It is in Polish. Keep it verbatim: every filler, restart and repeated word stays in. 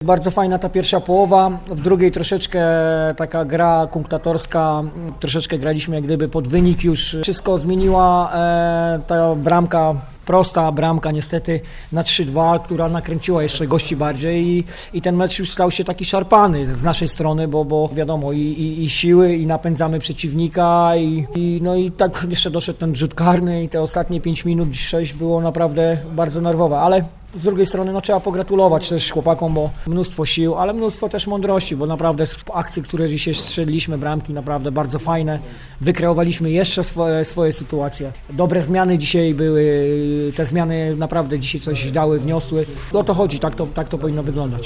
Bardzo fajna ta pierwsza połowa, w drugiej troszeczkę taka gra kunktatorska, troszeczkę graliśmy jak gdyby pod wynik już. Wszystko zmieniła e, ta bramka, prosta bramka niestety na trzy dwa, która nakręciła jeszcze gości bardziej i, i ten mecz już stał się taki szarpany z naszej strony, bo, bo wiadomo i, i, i siły i napędzamy przeciwnika i, i no i tak jeszcze doszedł ten rzut karny i te ostatnie pięć minut, sześć było naprawdę bardzo nerwowe, ale z drugiej strony no, trzeba pogratulować też chłopakom, bo mnóstwo sił, ale mnóstwo też mądrości, bo naprawdę z akcji, które dzisiaj strzeliliśmy, bramki naprawdę bardzo fajne, wykreowaliśmy jeszcze swoje, swoje sytuacje. Dobre zmiany dzisiaj były, te zmiany naprawdę dzisiaj coś dały, wniosły. O to chodzi, tak to, tak to powinno wyglądać.